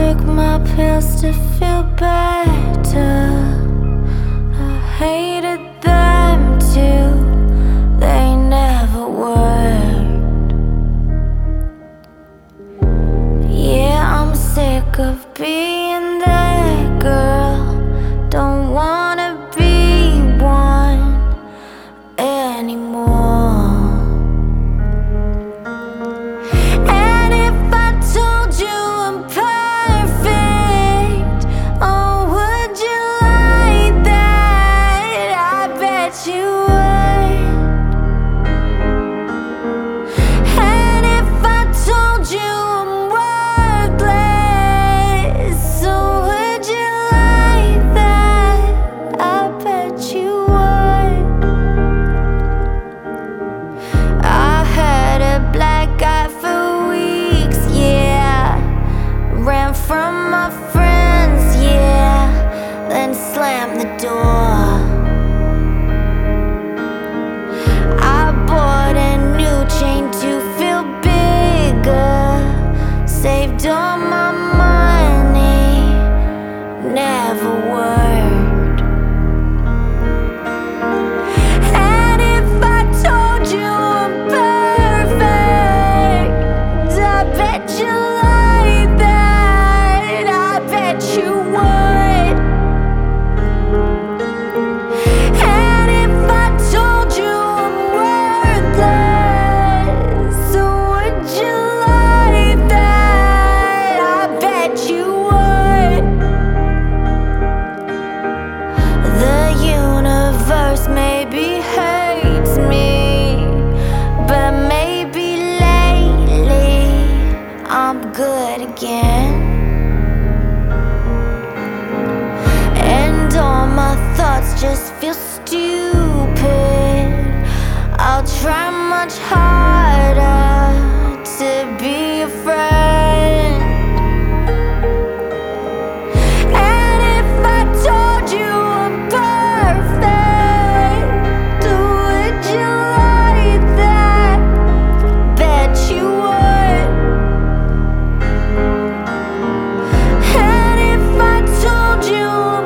took my pills to feel better. I hated them too, they never worked. Yeah, I'm sick of being that girl, don't wanna be one anymore. From my friends, yeah, then slam the door. I bought a new chain to feel bigger, saved all my money, never worked. And if I told you I'm perfect, I bet you you would. And if I told you I'm worthless, so would you like that? I bet you would. The universe maybe hates me, but maybe lately I'm good again. Just feel stupid. I'll try much harder to be a friend. And if I told you I'm perfect, would you like that? Bet you would. And if I told you I'm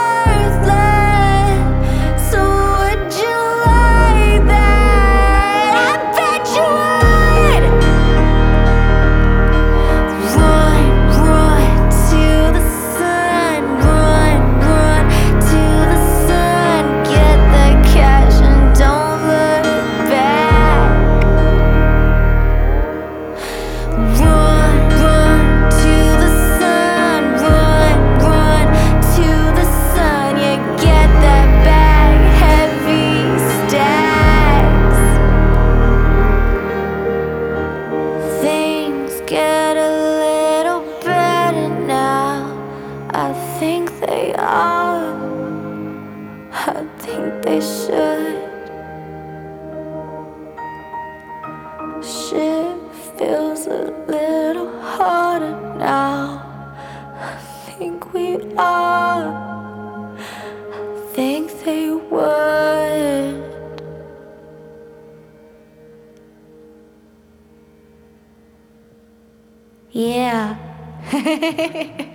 get a little better now. I think they are. I think they should. Shit feels a little harder now. I think we are. I think they would. Yeah.